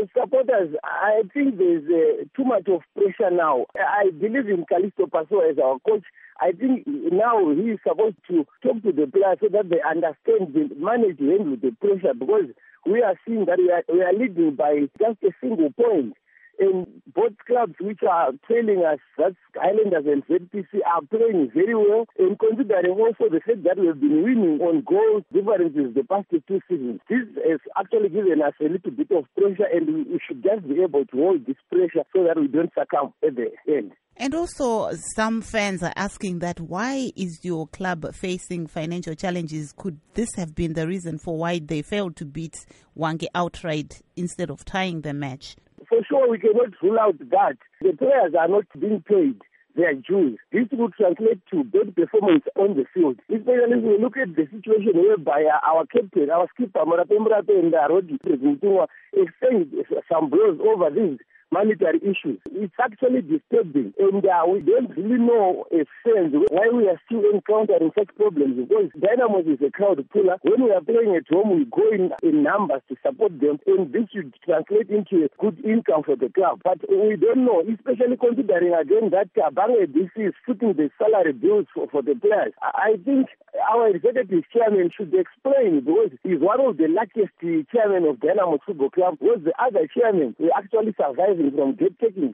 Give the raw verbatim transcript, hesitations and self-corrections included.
as supporters, I think there's uh, too much of pressure now. I believe in Callisto Passoa as our coach. I think now he is supposed to talk to the players so that they understand, the, manage to handle the pressure, because we are seeing that we are, we are leading by just a single point. And both clubs which are trailing us, that's Highlanders and Z P C, are playing very well. And considering also the fact that we have been winning on goal differences the past two seasons, this has actually given us a little bit of pressure, and we, we should just be able to hold this pressure so that we don't succumb at the end. And also, some fans are asking that why is your club facing financial challenges? Could this have been the reason for why they failed to beat Hwange outright instead of tying the match? For sure, we cannot rule out that the players are not being paid their dues. This would translate to bad performance on the field. Especially when we look at the situation whereby our captain, our skipper, Morape Morape and Rodi Prezintunwa exchanged some blows over this monetary issues. It's actually disturbing, and uh, we don't really know a sense why we are still encountering such problems, because Dynamos is a crowd puller. When we are playing at home, we go in, in numbers to support them, and this should translate into a good income for the club. But we don't know, especially considering again that uh, Bange D C is footing the salary bills for, for the players. I think our executive chairman should explain, because he's one of the luckiest chairmen of Dynamos Football Club, was the other chairman who actually survived from debt taking.